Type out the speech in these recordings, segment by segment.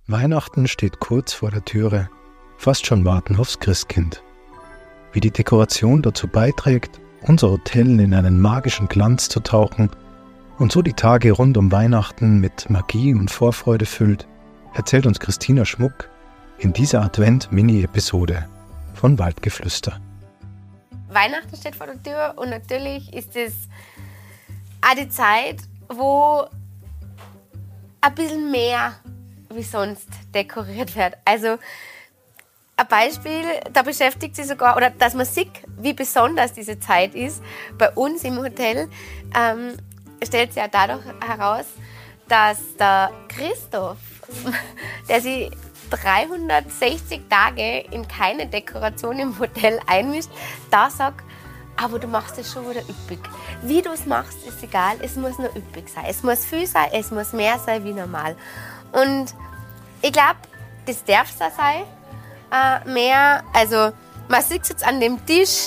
Weihnachten steht kurz vor der Türe, fast schon warten aufs Christkind. Wie die Dekoration dazu beiträgt, unser Hotel in einen magischen Glanz zu tauchen und so die Tage rund um Weihnachten mit Magie und Vorfreude füllt, erzählt uns Christina Schmuck in dieser Advent-Mini-Episode von Waldgeflüster. Weihnachten steht vor der Tür und natürlich ist es auch die Zeit, wo ein bisschen mehr wie sonst dekoriert wird. Also ein Beispiel, da beschäftigt sich sogar, oder dass man sieht, wie besonders diese Zeit ist. Bei uns im Hotel stellt sich ja dadurch heraus, dass der Christoph, der sich 360 Tage in keine Dekoration im Hotel einmischt, da sagt, aber du machst es schon wieder üppig. Wie du es machst, ist egal, es muss nur üppig sein. Es muss viel sein, es muss mehr sein wie normal. Und ich glaube, das darf es sein, mehr. Also man sieht es jetzt an dem Tisch,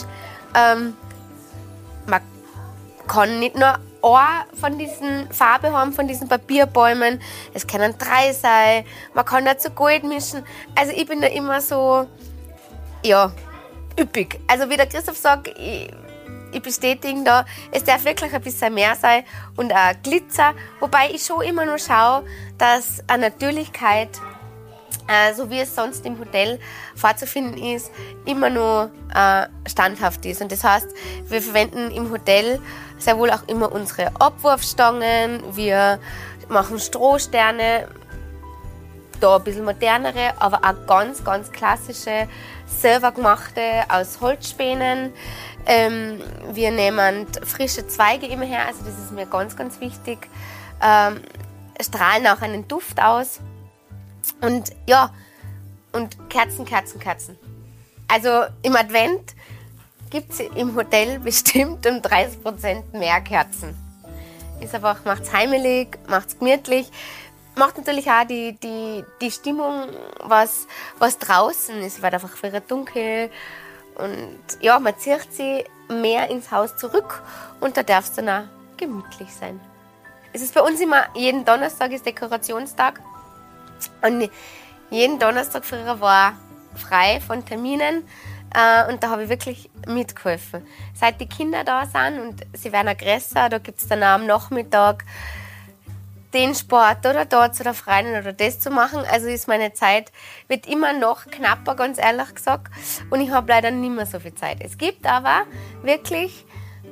man kann nicht nur eine von diesen Farben haben, von diesen Papierbäumen. Es können 3 sein, man kann dazu Gold mischen. Also ich bin da immer so, ja, üppig. Also wie der Christoph sagt, ich bestätige da, es darf wirklich ein bisschen mehr sein und auch Glitzer. Wobei ich schon immer nur schaue, dass eine Natürlichkeit, so wie es sonst im Hotel vorzufinden ist, immer nur standhaft ist. Und das heißt, wir verwenden im Hotel sehr wohl auch immer unsere Abwurfstangen, wir machen Strohsterne, da ein bisschen modernere, aber auch ganz, ganz klassische, selber gemachte aus Holzspänen. Wir nehmen frische Zweige immer her, also das ist mir ganz, ganz wichtig. Strahlen auch einen Duft aus. Und ja, und Kerzen. Also im Advent gibt es im Hotel bestimmt um 30% mehr Kerzen. Ist einfach, macht es heimelig, macht es gemütlich. Macht natürlich auch die Stimmung, was draußen ist. Es wird einfach wieder dunkel. Und ja, man zieht sie mehr ins Haus zurück und da darf es dann auch gemütlich sein. Es ist bei uns immer, jeden Donnerstag ist Dekorationstag. Und jeden Donnerstag früher war frei von Terminen und da habe ich wirklich mitgeholfen. Seit die Kinder da sind und sie werden auch größer, da gibt es dann auch am Nachmittag den Sport oder dort zu der Freundin oder das zu machen. Also ist meine Zeit, wird immer noch knapper, ganz ehrlich gesagt. Und ich habe leider nicht mehr so viel Zeit. Es gibt aber wirklich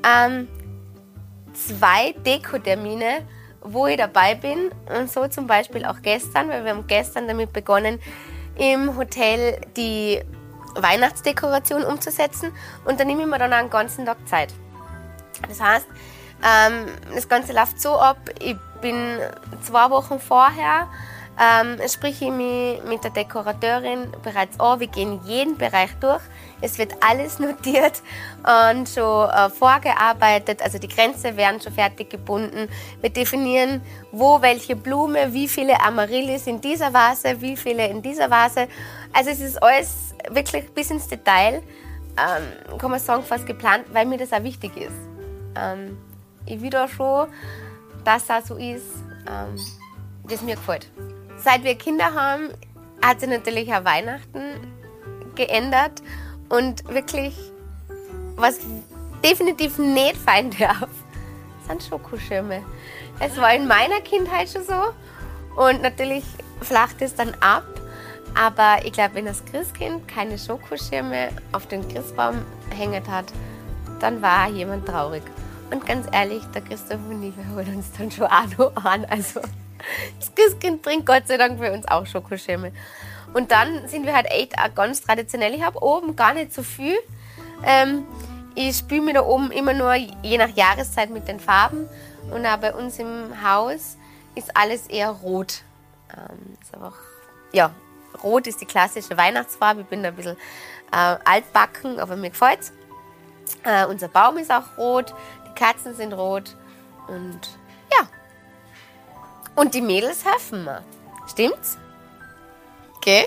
2 Dekotermine, wo ich dabei bin. Und so zum Beispiel auch gestern, weil wir haben gestern damit begonnen, im Hotel die Weihnachtsdekoration umzusetzen. Und da nehme ich mir dann auch einen ganzen Tag Zeit. Das heißt, das Ganze läuft so ab, ich bin 2 Wochen vorher, spreche ich mich mit der Dekorateurin bereits an. Wir gehen jeden Bereich durch. Es wird alles notiert und schon vorgearbeitet. Also die Grenzen werden schon fertig gebunden. Wir definieren, wo welche Blume, wie viele Amaryllis in dieser Vase, wie viele in dieser Vase. Also es ist alles wirklich bis ins Detail, kann man sagen, fast geplant, weil mir das auch wichtig ist. Ich will da schon, dass es auch so ist, das mir gefällt. Seit wir Kinder haben, hat sich natürlich auch Weihnachten geändert und wirklich, was definitiv nicht fallen darf, sind Schokoschirme. Es war in meiner Kindheit schon so und natürlich flacht es dann ab, aber ich glaube, wenn das Christkind keine Schokoschirme auf den Christbaum hängen hat, dann war jemand traurig. Und ganz ehrlich, der Christoph und ich, wir holen uns dann schon auch noch an. Also das Christkind bringt Gott sei Dank für uns auch Schokoschirme. Und dann sind wir halt echt auch ganz traditionell. Ich habe oben gar nicht so viel. Ich spüle mir da oben immer nur je nach Jahreszeit mit den Farben. Und auch bei uns im Haus ist alles eher rot. Ist einfach, ja, rot ist die klassische Weihnachtsfarbe. Ich bin da ein bisschen altbacken, aber mir gefällt's. Unser Baum ist auch rot. Die Katzen sind rot und ja. Und die Mädels helfen mir. Stimmt's? Okay.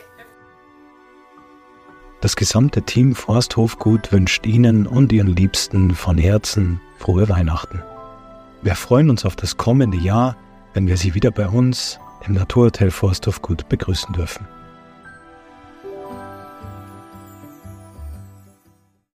Das gesamte Team Forsthofgut wünscht Ihnen und Ihren Liebsten von Herzen frohe Weihnachten. Wir freuen uns auf das kommende Jahr, wenn wir Sie wieder bei uns im Naturhotel Forsthof Gut begrüßen dürfen.